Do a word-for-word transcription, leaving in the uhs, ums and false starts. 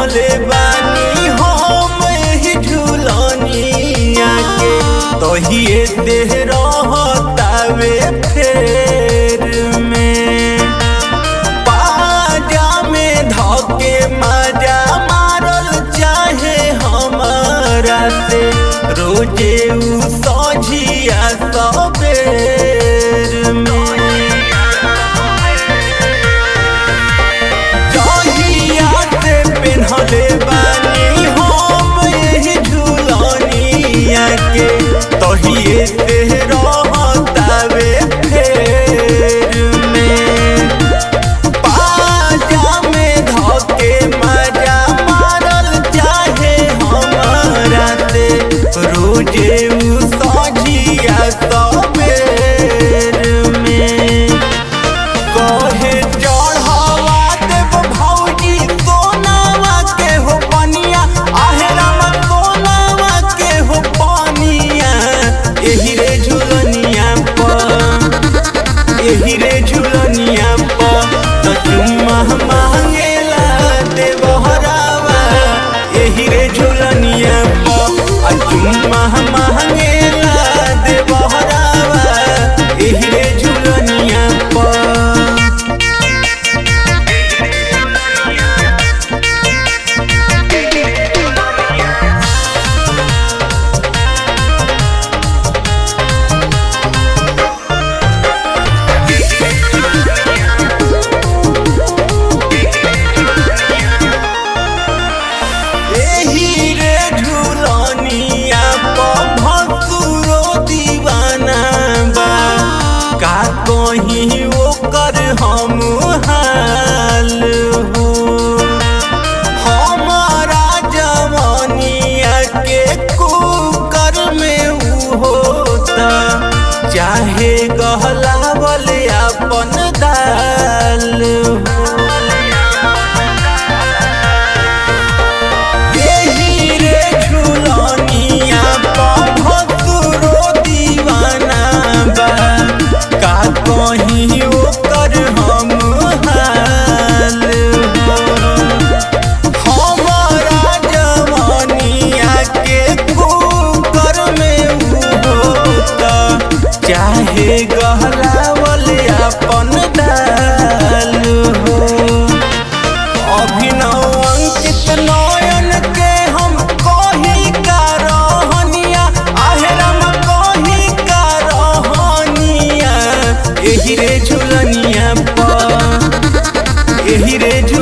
पेन्हले बानी हम एही झूलनिया के तहिए देह रहतावे फेर में पाजा में धके मजा मारल चाहे हमारा से रोजे उ सझिया सबेर में पेन्हले बानी हम एही झूलनिया के तहिए देह रहतावे फेर में पाजा में धके मजा मारल चाहे हमारा से रोजे उ सझिया सबेर में कहे चढ़ावा देव भौजी सोनावा के हो पनिया आहेराम सोनावा के हो पनिया एही रे झूलनिया पर एही रे झूलनिया पर तो चुम्मा मांगेला देवहरावा एही रे झूलनिया पर आ चुम्मा मांगेला देवहरावा एही रे झूलनिया पर एही रे झूलनिया पर भसुरो दीवाना बा का कहीं ओकर हम हाल हो हमारा जवानिया के कुकर में उ होता चाहे गहलावल अपन दाल हो एही रे झूलनिया पर भसुरो दीवाना बा का कहीं ओकर हम हाल हो हमारा जवानिया के कुकर में उ होता चाहे गहलावल अपन दाल हो अभिनव अंकित नयन के हम कही का रहनिया आहेराम कही का रहनिया एही रे झूलनिया पर एही रे